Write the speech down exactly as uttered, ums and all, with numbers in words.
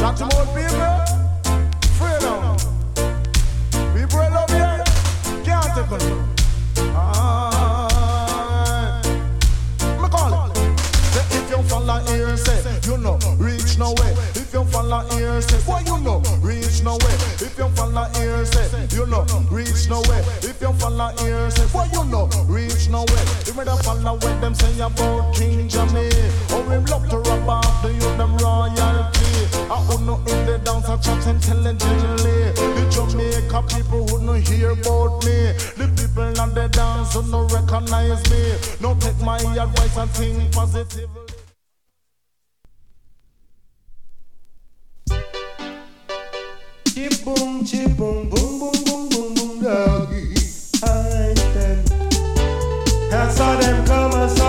Chat to more people. Freedom. People love you. Can't take on you. Ah, me call it. Say if you follow here, say you know reach nowhere. If you follow here, say boy you know reach nowhere. If you follow here, say you know reach nowhere. If you follow here, say boy you know reach nowhere. You better follow what them say about King Jamie. Oh him love to rub off the youth them royalty. I would know in the dance I chat intelligently. The Jamaica people would not hear about me. The people on the dance would not recognize me. No take my advice and think positively. Chip boom, chip boom, boom, boom, boom, boom, boom, doggy. I stand. I saw them come, I saw